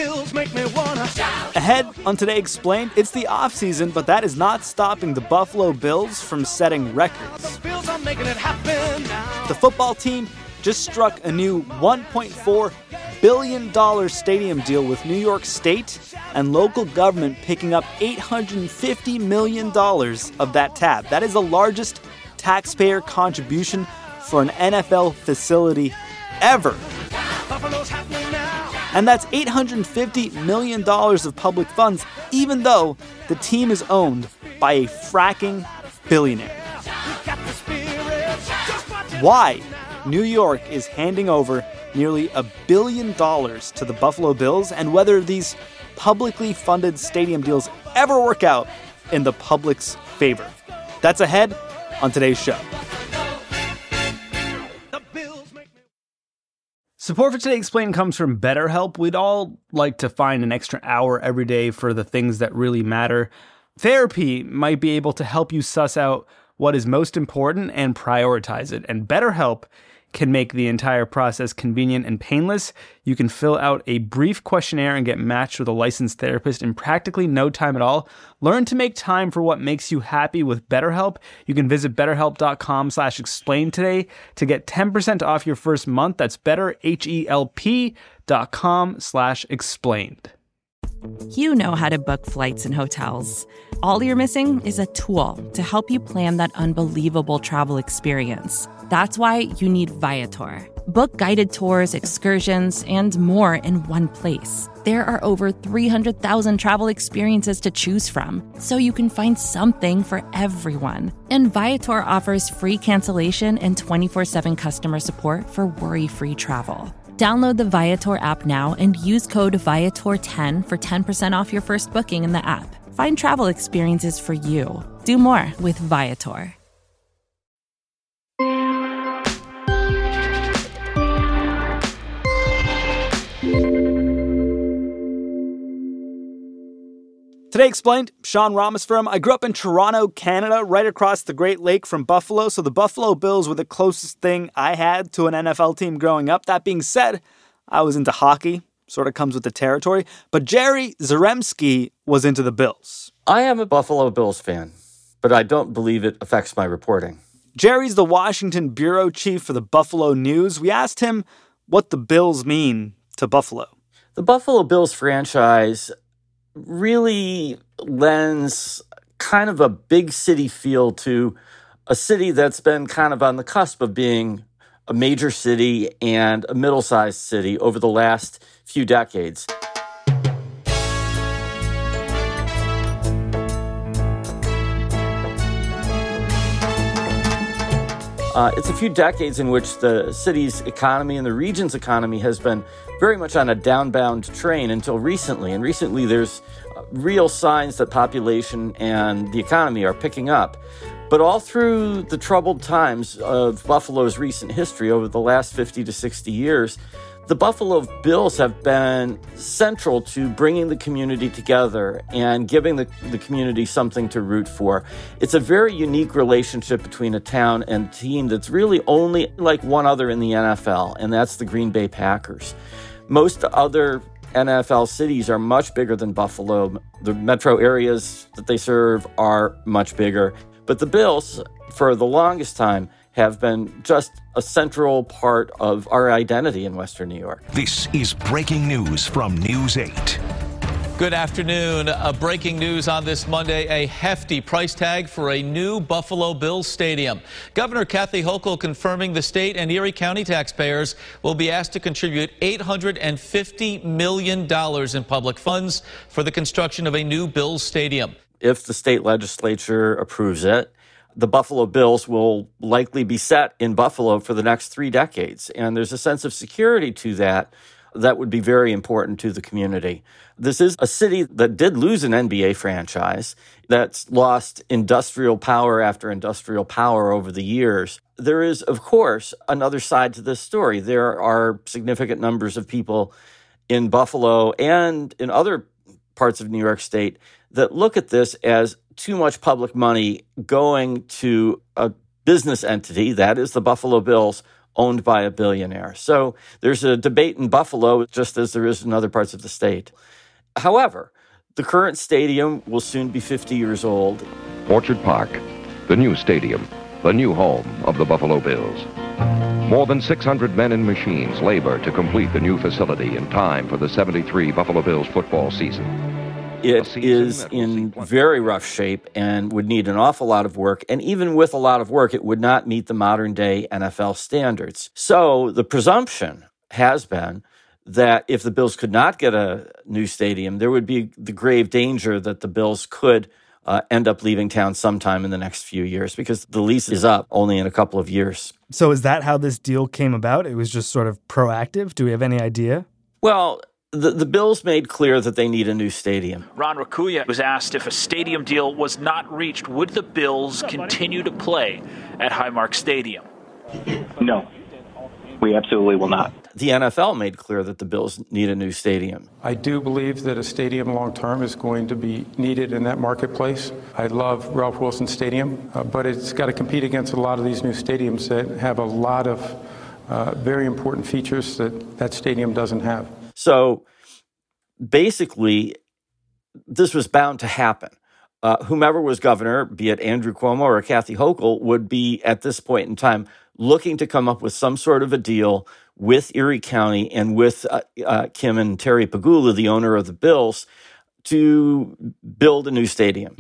Bills make me wanna shout. Ahead on Today Explained, it's the offseason, but that is not stopping the Buffalo Bills from setting records. The Bills are making it happen now. The football team just struck a new $1.4 billion stadium deal with New York State, and local government picking up $850 million of that tab. That is the largest taxpayer contribution for an NFL facility ever. Buffalo's happening now. And that's $850 million of public funds, even though the team is owned by a fracking billionaire. We got the spirit. Just watch it. Why New York is handing over nearly $1 billion to the Buffalo Bills, and whether these publicly funded stadium deals ever work out in the public's favor. That's ahead on today's show. The Bills make me. Support for Today Explained comes from BetterHelp. We'd all like to find an extra hour every day for the things that really matter. Therapy might be able to help you suss out what is most important and prioritize it. And BetterHelp can make the entire process convenient and painless. You can fill out a brief questionnaire and get matched with a licensed therapist in practically no time at all. Learn to make time for what makes you happy with BetterHelp. You can visit betterhelp.com/explain today to get 10% off your first month. That's betterhelp.com/explained. You know how to book flights and hotels. All you're missing is a tool to help you plan that unbelievable travel experience. That's why you need Viator. Book guided tours, excursions, and more in one place. There are over 300,000 travel experiences to choose from, so you can find something for everyone. And Viator offers free cancellation and 24/7 customer support for worry-free travel. Download the Viator app now and use code Viator10 for 10% off your first booking in the app. Find travel experiences for you. Do more with Viator. Today Explained, Sean Rameswaram. I grew up in Toronto, Canada, right across the Great Lake from Buffalo, so the Buffalo Bills were the closest thing I had to an NFL team growing up. That being said, I was into hockey, sort of comes with the territory, but Jerry Zaremski was into the Bills. I am a Buffalo Bills fan, but I don't believe it affects my reporting. Jerry's the Washington bureau chief for the Buffalo News. We asked him what the Bills mean to Buffalo. The Buffalo Bills franchise really lends kind of a big city feel to a city that's been kind of on the cusp of being a major city and a middle-sized city over the last few decades. It's a few decades in which the city's economy and the region's economy has been very much on a downbound train until recently. And recently there's real signs that population and the economy are picking up. But all through the troubled times of Buffalo's recent history over the last 50 to 60 years, the Buffalo Bills have been central to bringing the community together and giving the community something to root for. It's a very unique relationship between a town and a team that's really only like one other in the NFL, and that's the Green Bay Packers. Most other NFL cities are much bigger than Buffalo. The metro areas that they serve are much bigger. But the Bills, for the longest time, have been just a central part of our identity in Western New York. This is breaking news from News 8. Good afternoon. Breaking news on this Monday, a hefty price tag for a new Buffalo Bills stadium. Governor Kathy Hochul confirming the state and Erie County taxpayers will be asked to contribute $850 million in public funds for the construction of a new Bills stadium. If the state legislature approves it, the Buffalo Bills will likely be set in Buffalo for the next 3 decades. And there's a sense of security to that would be very important to the community. This is a city that did lose an NBA franchise, that's lost industrial power after industrial power over the years. There is, of course, another side to this story. There are significant numbers of people in Buffalo and in other parts of New York State that look at this as too much public money going to a business entity, that is the Buffalo Bills, owned by a billionaire. So there's a debate in Buffalo, just as there is in other parts of the state. However, the current stadium will soon be 50 years old. Orchard Park, the new stadium, the new home of the Buffalo Bills. More than 600 men and machines labor to complete the new facility in time for the 73 Buffalo Bills football season. It is in very rough shape and would need an awful lot of work. And even with a lot of work, it would not meet the modern day NFL standards. So the presumption has been that if the Bills could not get a new stadium, there would be the grave danger that the Bills could end up leaving town sometime in the next few years because the lease is up only in a couple of years. So is that how this deal came about? It was just sort of proactive? Do we have any idea? Well, the Bills made clear that they need a new stadium. Ron Raccuia was asked if a stadium deal was not reached, would the Bills continue to play at Highmark Stadium? No, we absolutely will not. The NFL made clear that the Bills need a new stadium. I do believe that a stadium long-term is going to be needed in that marketplace. I love Ralph Wilson Stadium, but it's got to compete against a lot of these new stadiums that have a lot of very important features that that stadium doesn't have. So basically, this was bound to happen. Whomever was governor, be it Andrew Cuomo or Kathy Hochul, would be at this point in time looking to come up with some sort of a deal with Erie County and with Kim and Terry Pegula, the owner of the Bills, to build a new stadium.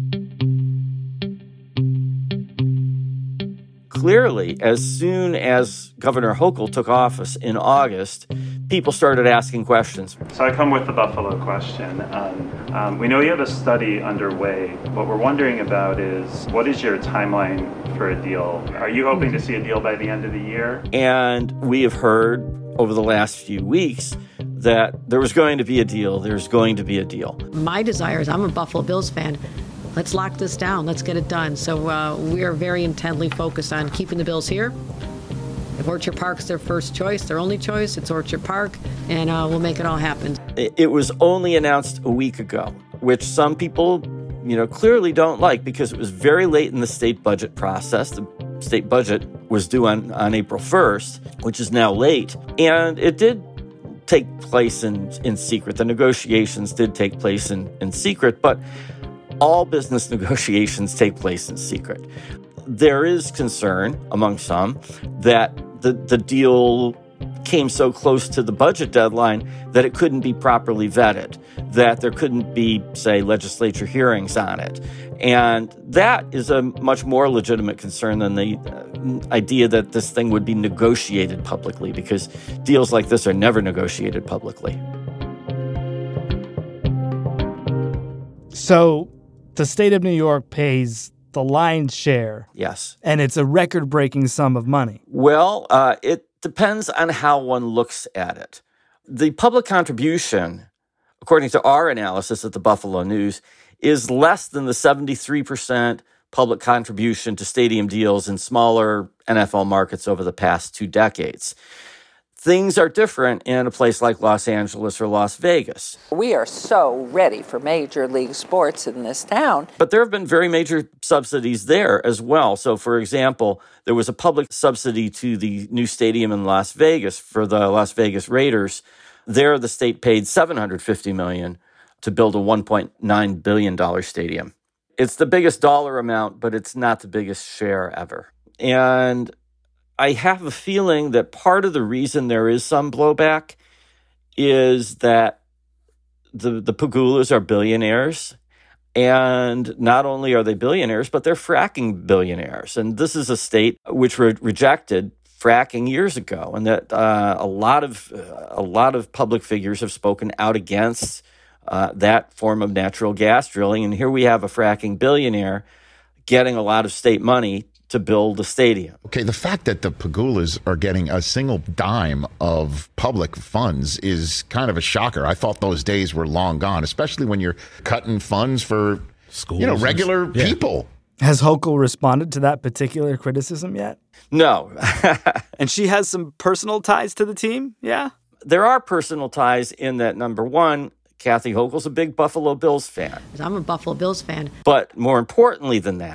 Clearly, as soon as Governor Hochul took office in August, people started asking questions. So I come with the Buffalo question. We know you have a study underway. What we're wondering about is, what is your timeline for a deal? Are you hoping to see a deal by the end of the year? And we have heard over the last few weeks that there was going to be a deal. There's going to be a deal. My desire is, I'm a Buffalo Bills fan. Let's lock this down. Let's get it done. So we are very intently focused on keeping the Bills here. If Orchard Park's their first choice, their only choice, it's Orchard Park, and we'll make it all happen. It was only announced a week ago, which some people, clearly don't like because it was very late in the state budget process. The state budget was due on April 1st, which is now late. And it did take place in secret. The negotiations did take place in secret, but all business negotiations take place in secret. There is concern among some that the deal came so close to the budget deadline that it couldn't be properly vetted, that there couldn't be, say, legislature hearings on it. And that is a much more legitimate concern than the idea that this thing would be negotiated publicly, because deals like this are never negotiated publicly. So the state of New York pays the lion's share. Yes. And it's a record-breaking sum of money. Well, it depends on how one looks at it. The public contribution, according to our analysis at the Buffalo News, is less than the 73% public contribution to stadium deals in smaller NFL markets over the past 2 decades. Things are different in a place like Los Angeles or Las Vegas. We are so ready for major league sports in this town. But there have been very major subsidies there as well. So, for example, there was a public subsidy to the new stadium in Las Vegas for the Las Vegas Raiders. There, the state paid $750 million to build a $1.9 billion stadium. It's the biggest dollar amount, but it's not the biggest share ever. And I have a feeling that part of the reason there is some blowback is that the Pegulas are billionaires. And not only are they billionaires, but they're fracking billionaires. And this is a state which rejected fracking years ago, and that a lot of public figures have spoken out against that form of natural gas drilling. And here we have a fracking billionaire getting a lot of state money to build a stadium. Okay, the fact that the Pegulas are getting a single dime of public funds is kind of a shocker. I thought those days were long gone, especially when you're cutting funds for schools, regular people. Has Hochul responded to that particular criticism yet? No. And she has some personal ties to the team? Yeah? There are personal ties in that, number one, Kathy Hochul's a big Buffalo Bills fan. I'm a Buffalo Bills fan. But more importantly than that,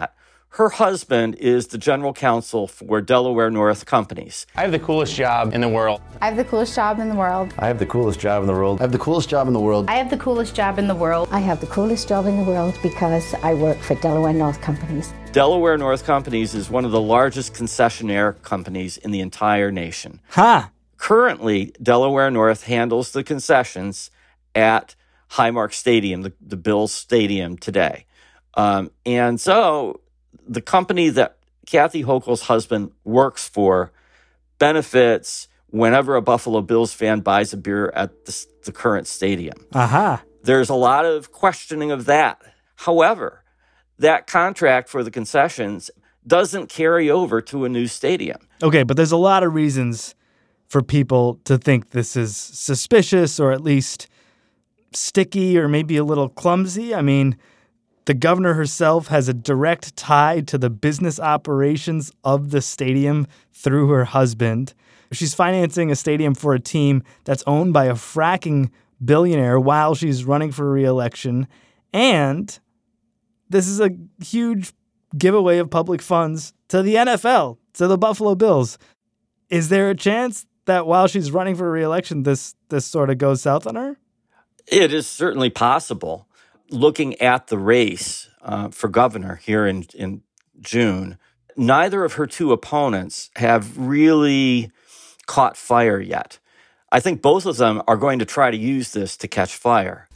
Her husband is the general counsel for Delaware North Companies. I have the coolest job in the world. I have the coolest job in the world. I have the coolest job in the world. I have the coolest job in the world. I have the coolest job in the world. I have the coolest job in the world because I work for Delaware North Companies. Delaware North Companies is one of the largest concessionaire companies in the entire nation. Currently, Delaware North handles the concessions at Highmark Stadium, the Bills Stadium today. And so the company that Kathy Hochul's husband works for benefits whenever a Buffalo Bills fan buys a beer at the current stadium. There's a lot of questioning of that. However, that contract for the concessions doesn't carry over to a new stadium. Okay, but there's a lot of reasons for people to think this is suspicious or at least sticky or maybe a little clumsy. I mean, the governor herself has a direct tie to the business operations of the stadium through her husband. She's financing a stadium for a team that's owned by a fracking billionaire while she's running for re-election. And this is a huge giveaway of public funds to the NFL, to the Buffalo Bills. Is there a chance that while she's running for re-election, this sort of goes south on her? It is certainly possible. Looking at the race for governor here in June, neither of her two opponents have really caught fire yet. I think both of them are going to try to use this to catch fire.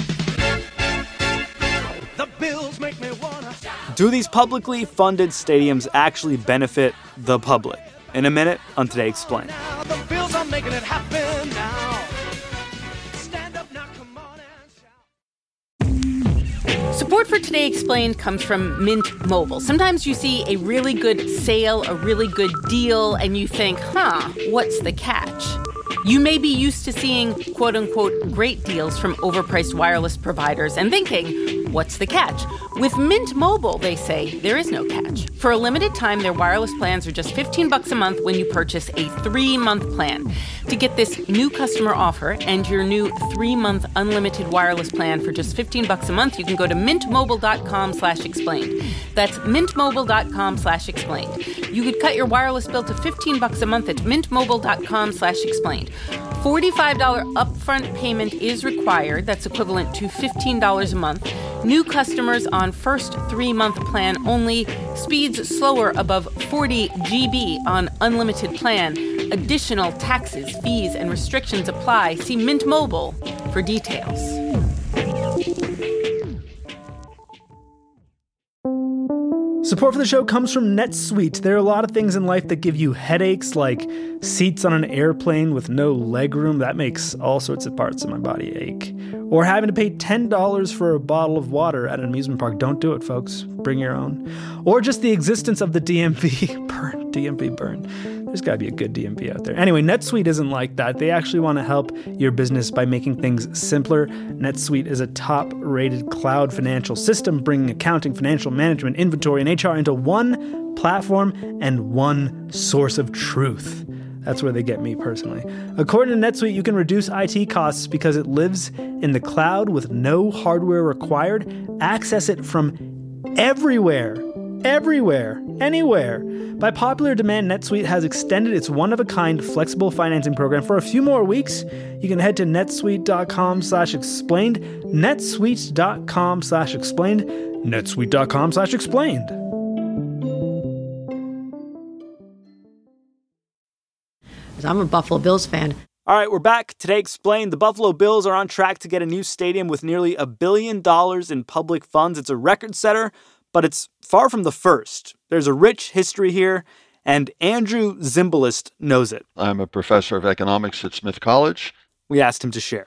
The Bills make me wanna. Do these publicly funded stadiums actually benefit the public? In a minute on Today Explained. Now the Bills are making it happen now. Stand up now, come on and shout. Support for Today Explained comes from Mint Mobile. Sometimes you see a really good sale, a really good deal, and you think, what's the catch? You may be used to seeing, quote-unquote, great deals from overpriced wireless providers and thinking, what's the catch? With Mint Mobile, they say, there is no catch. For a limited time, their wireless plans are just $15 a month when you purchase a 3-month plan. To get this new customer offer and your new 3-month unlimited wireless plan for just $15 a month, you can go to mintmobile.com/explained. That's mintmobile.com/explained. You could cut your wireless bill to $15 a month at mintmobile.com/explained. $45 upfront payment is required. That's equivalent to $15 a month. New customers on first 3-month plan only. Speeds slower above 40 GB on unlimited plan. Additional taxes, fees, and restrictions apply. See Mint Mobile for details. Support for the show comes from NetSuite. There are a lot of things in life that give you headaches, like seats on an airplane with no legroom. That makes all sorts of parts of my body ache. Or having to pay $10 for a bottle of water at an amusement park. Don't do it, folks. Bring your own. Or just the existence of the DMV burn. DMV burn. There's got to be a good DMV out there. Anyway, NetSuite isn't like that. They actually want to help your business by making things simpler. NetSuite is a top-rated cloud financial system, bringing accounting, financial management, inventory, and HR into one platform and one source of truth. That's where they get me personally. According to NetSuite, you can reduce IT costs because it lives in the cloud with no hardware required. Access it from everywhere, anywhere. By popular demand, NetSuite has extended its one-of-a-kind flexible financing program for a few more weeks. You can head to netsuite.com/explained, netsuite.com/explained, netsuite.com/explained. I'm a Buffalo Bills fan. All right, we're back. Today Explained. The Buffalo Bills are on track to get a new stadium with nearly $1 billion in public funds. It's a record setter, but it's far from the first. There's a rich history here, and Andrew Zimbalist knows it. I'm a professor of economics at Smith College. We asked him to share.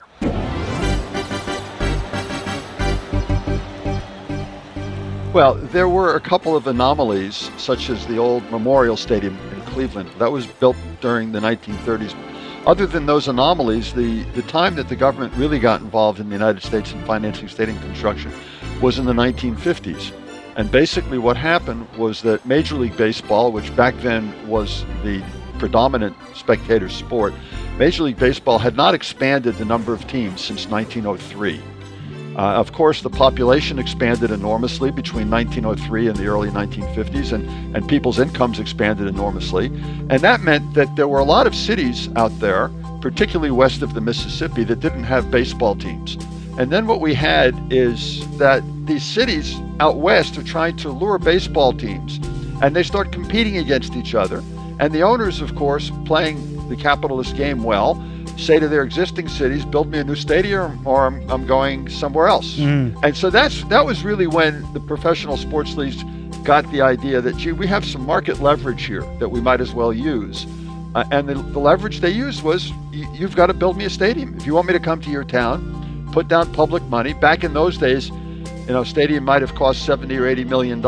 Well, there were a couple of anomalies, such as the old Memorial Stadium in Cleveland. That was built during the 1930s. Other than those anomalies, the time that the government really got involved in the United States in financing stadium construction was in the 1950s. And basically what happened was that Major League Baseball, which back then was the predominant spectator sport, Major League Baseball had not expanded the number of teams since 1903. Of course, the population expanded enormously between 1903 and the early 1950s, and people's incomes expanded enormously. And that meant that there were a lot of cities out there, particularly west of the Mississippi, that didn't have baseball teams. And then what we had is that these cities out west are trying to lure baseball teams, and they start competing against each other. And the owners, of course, playing the capitalist game well, say to their existing cities, build me a new stadium or I'm going somewhere else. And so that was really when the professional sports leagues got the idea that, gee, we have some market leverage here that we might as well use. And the leverage they used was, you've got to build me a stadium. If you want me to come to your town, put down public money. Back in those days, stadium might have cost $70 or $80 million.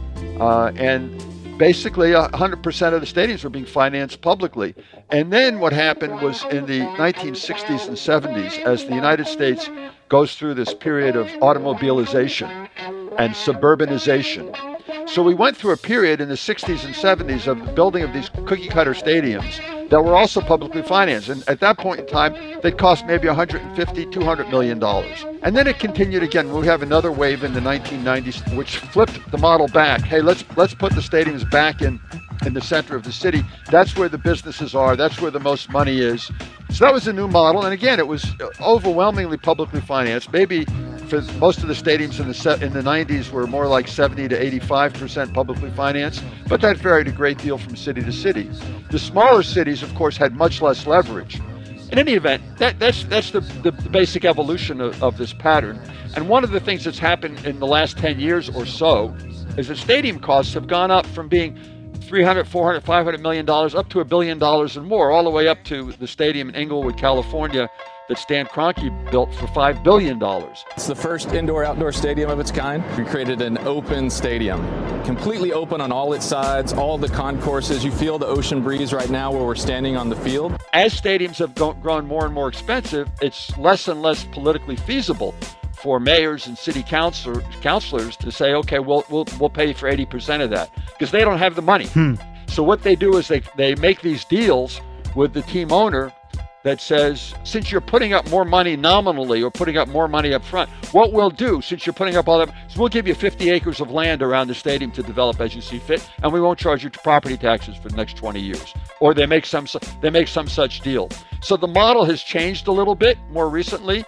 And basically 100% of the stadiums were being financed publicly. And then what happened was in the 1960s and 70s, as the United States goes through this period of automobilization and suburbanization. So we went through a period in the 60s and 70s of the building of these cookie cutter stadiums that were also publicly financed. And at that point in time, they cost maybe $150, $200 million. And then it continued again. We have another wave in the 1990s, which flipped the model back. Hey, let's put the stadiums back in the center of the city. That's where the businesses are. That's where the most money is. So that was a new model. And again, it was overwhelmingly publicly financed. Maybe for most of the stadiums in the 90s were more like 70 to 85% publicly financed, but that varied a great deal from city to city. The smaller cities, of course, had much less leverage. In any event, that's the basic evolution of this pattern. And one of the things that's happened in the last 10 years or so is that stadium costs have gone up from being $300, $400, $500 million up to $1 billion and more, all the way up to the stadium in Inglewood, California, that Stan Kroenke built for $5 billion. It's the first indoor-outdoor stadium of its kind. We created an open stadium, completely open on all its sides, all the concourses. You feel the ocean breeze right now where we're standing on the field. As stadiums have grown more and more expensive, it's less and less politically feasible for mayors and city councilors to say, okay, we'll pay for 80% of that, because they don't have the money. So what they do is they make these deals with the team owner that says, since you're putting up more money nominally or putting up more money up front, what we'll do, since you're putting up all that, is we'll give you 50 acres of land around the stadium to develop as you see fit, and we won't charge you property taxes for the next 20 years. Or they make some such deal. So the model has changed a little bit more recently,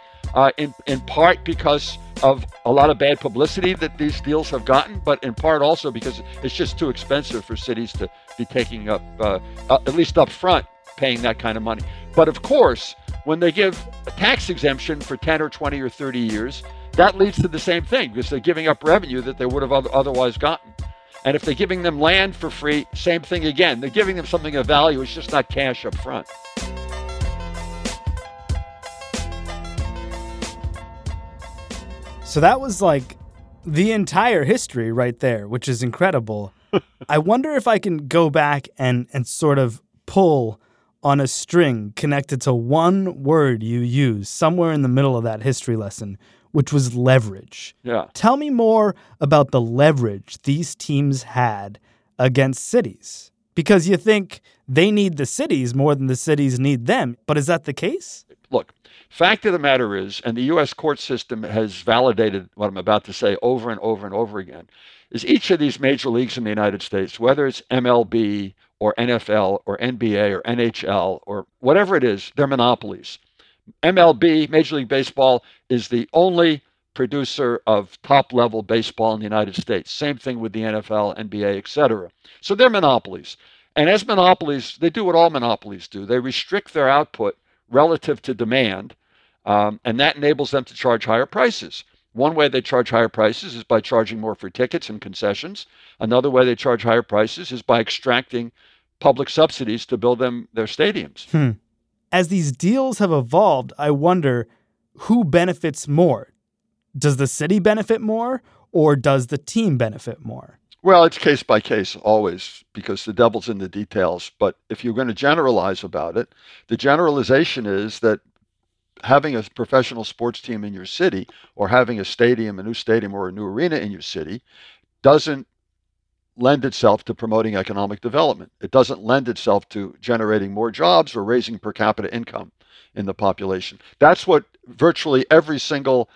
in part because of a lot of bad publicity that these deals have gotten, but in part also because it's just too expensive for cities to be taking up, at least up front, paying that kind of money. But of course, when they give a tax exemption for 10 or 20 or 30 years, that leads to the same thing, because they're giving up revenue that they would have otherwise gotten. And if they're giving them land for free, same thing again. They're giving them something of value. It's just not cash up front. So that was like the entire history right there, which is incredible. I wonder if I can go back and sort of pull on a string connected to one word you used somewhere in the middle of that history lesson, which was leverage. Yeah. Tell me more about the leverage these teams had against cities, because you think they need the cities more than the cities need them. But is that the case? Look, fact of the matter is, and the U.S. court system has validated what I'm about to say over and over and over again, is each of these major leagues in the United States, whether it's MLB or NFL or NBA or NHL or whatever it is, they're monopolies. MLB, Major League Baseball, is the only producer of top-level baseball in the United States. Same thing with the NFL, NBA, etc. So they're monopolies. And as monopolies, they do what all monopolies do. They restrict their output relative to demand, and that enables them to charge higher prices. One way they charge higher prices is by charging more for tickets and concessions. Another way they charge higher prices is by extracting public subsidies to build them their stadiums. As these deals have evolved, I wonder who benefits more. Does the city benefit more, or does the team benefit more? Well, it's case by case always, because the devil's in the details. But if you're going to generalize about it, the generalization is that having a professional sports team in your city, or having a stadium, a new stadium or a new arena in your city, doesn't lend itself to promoting economic development. It doesn't lend itself to generating more jobs or raising per capita income in the population. That's what virtually every single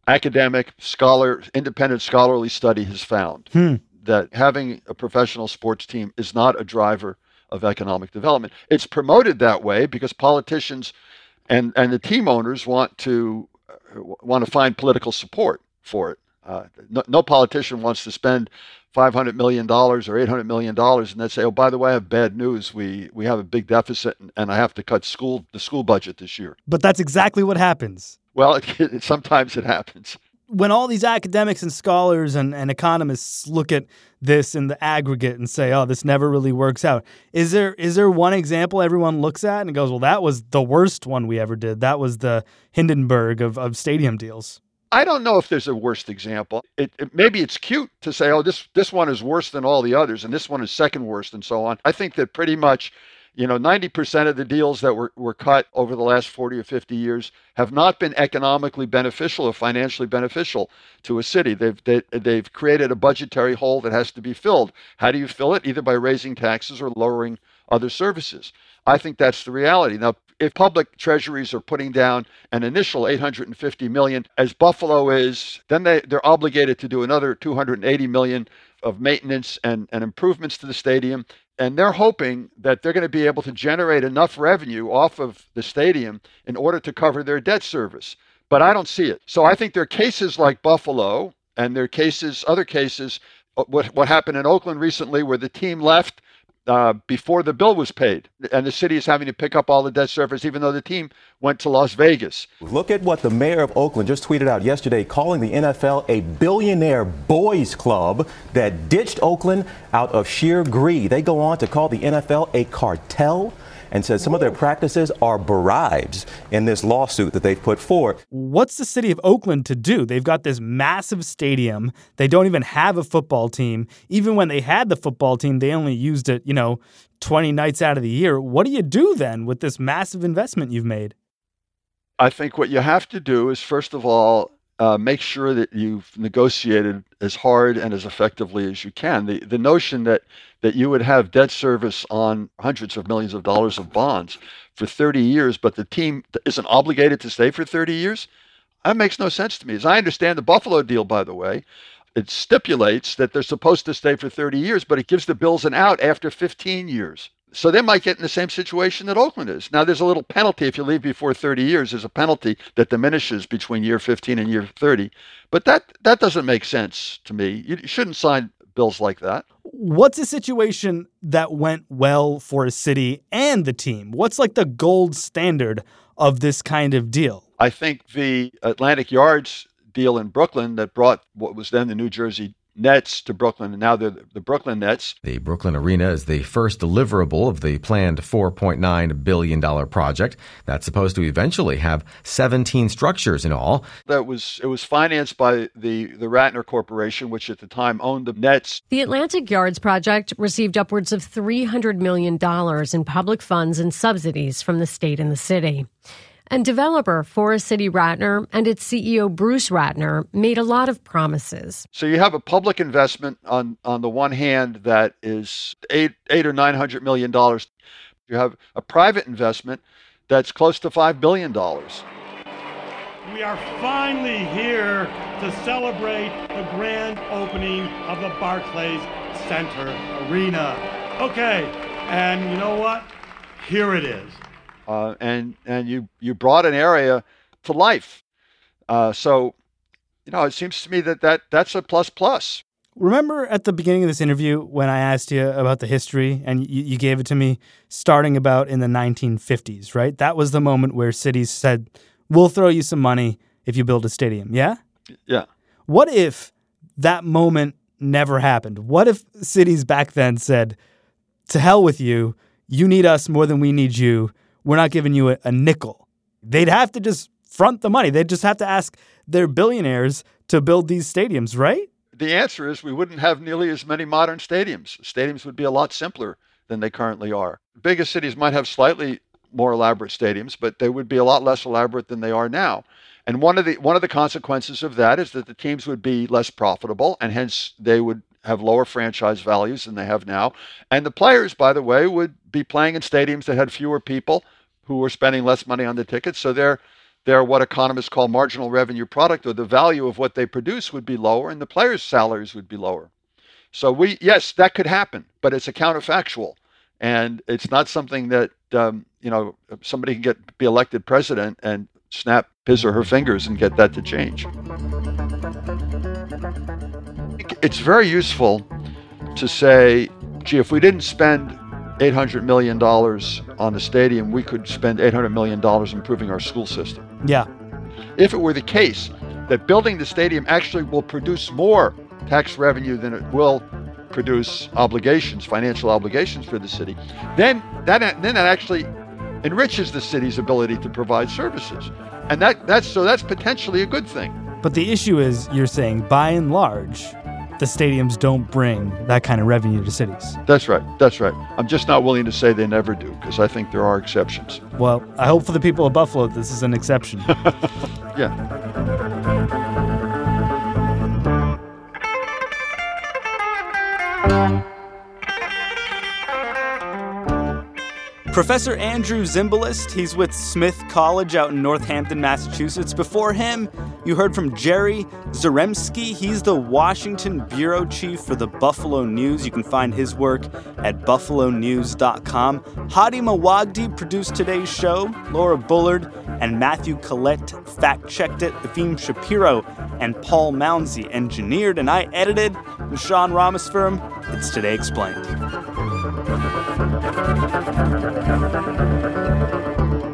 academic, independent scholarly study has found that having a professional sports team is not a driver of economic development. It's promoted that way because politicians and the team owners want to find political support for it. No politician wants to spend $500 million or $800 million and then say, oh, by the way, I have bad news. We have a big deficit and I have to cut the school budget this year. But that's exactly what happens. Well, sometimes it happens. When all these academics and scholars and economists look at this in the aggregate and say, oh, this never really works out, is there one example everyone looks at and goes, well, that was the worst one we ever did. That was the Hindenburg of stadium deals. I don't know if there's a worst example. Maybe it's cute to say, oh, this one is worse than all the others, and this one is second worst, and so on. I think that pretty much 90% of the deals that were cut over the last 40 or 50 years have not been economically beneficial or financially beneficial to a city. They've created a budgetary hole that has to be filled. How do you fill it? Either by raising taxes or lowering other services. I think that's the reality. Now, if public treasuries are putting down an initial $850 million, as Buffalo is, then they're obligated to do another $280 million of maintenance and improvements to the stadium. And they're hoping that they're going to be able to generate enough revenue off of the stadium in order to cover their debt service. But I don't see it. So I think there are cases like Buffalo, and there are other cases, what happened in Oakland recently where the team left before the bill was paid. And the city is having to pick up all the debt service, even though the team went to Las Vegas. Look at what the mayor of Oakland just tweeted out yesterday, calling the NFL a billionaire boys club that ditched Oakland out of sheer greed. They go on to call the NFL a cartel and says some of their practices are bribes in this lawsuit that they've put forward. What's the city of Oakland to do? They've got this massive stadium. They don't even have a football team. Even when they had the football team, they only used it, 20 nights out of the year. What do you do then with this massive investment you've made? I think what you have to do is, first of all, make sure that you've negotiated as hard and as effectively as you can. The notion that you would have debt service on hundreds of millions of dollars of bonds for 30 years, but the team isn't obligated to stay for 30 years, that makes no sense to me. As I understand the Buffalo deal, by the way, it stipulates that they're supposed to stay for 30 years, but it gives the Bills an out after 15 years. So they might get in the same situation that Oakland is. Now, there's a little penalty if you leave before 30 years. There's a penalty that diminishes between year 15 and year 30. But that doesn't make sense to me. You shouldn't sign bills like that. What's a situation that went well for a city and the team? What's like the gold standard of this kind of deal? I think the Atlantic Yards deal in Brooklyn that brought what was then the New Jersey Nets to Brooklyn, and now they're the Brooklyn Nets. The Brooklyn Arena is the first deliverable of the planned $4.9 billion project that's supposed to eventually have 17 structures in all. It was financed by the Ratner Corporation, which at the time owned the Nets. The Atlantic Yards project received upwards of $300 million in public funds and subsidies from the state and the city. And developer Forest City Ratner and its CEO Bruce Ratner made a lot of promises. So you have a public investment on the one hand that is $800 or $900 million. You have a private investment that's close to $5 billion. We are finally here to celebrate the grand opening of the Barclays Center Arena. Okay, and you know what? Here it is. And you brought an area to life. So, it seems to me that's a plus. Remember at the beginning of this interview when I asked you about the history and you gave it to me starting about in the 1950s, right? That was the moment where cities said, we'll throw you some money if you build a stadium, yeah? Yeah. What if that moment never happened? What if cities back then said, to hell with you, you need us more than we need you, we're not giving you a nickel? They'd have to just front the money. They'd just have to ask their billionaires to build these stadiums, right? The answer is we wouldn't have nearly as many modern stadiums. Stadiums would be a lot simpler than they currently are. Biggest cities might have slightly more elaborate stadiums, but they would be a lot less elaborate than they are now. And one of the consequences of that is that the teams would be less profitable, and hence they would have lower franchise values than they have now. And the players, by the way, would be playing in stadiums that had fewer people who were spending less money on the tickets. So their their what economists call marginal revenue product, or the value of what they produce, would be lower, and the players' salaries would be lower. So yes, that could happen, but it's a counterfactual, and it's not something that somebody can be elected president and snap his or her fingers and get that to change. It's very useful to say, gee, if we didn't spend $800 million on the stadium, we could spend $800 million improving our school system. Yeah. If it were the case that building the stadium actually will produce more tax revenue than it will produce financial obligations for the city, then that actually enriches the city's ability to provide services. And that's potentially a good thing. But the issue is, you're saying, by and large, the stadiums don't bring that kind of revenue to cities. That's right. I'm just not willing to say they never do, because I think there are exceptions. Well, I hope for the people of Buffalo this is an exception. Yeah. Professor Andrew Zimbalist, he's with Smith College out in Northampton, Massachusetts. Before him, you heard from Jerry Zaremski. He's the Washington bureau chief for the Buffalo News. You can find his work at buffalonews.com. Hadi Mawagdi produced today's show. Laura Bullard and Matthew Collette fact-checked it. Efim Shapiro and Paul Mounsey engineered, and I edited. I'm Sean Rameswaram. It's Today Explained.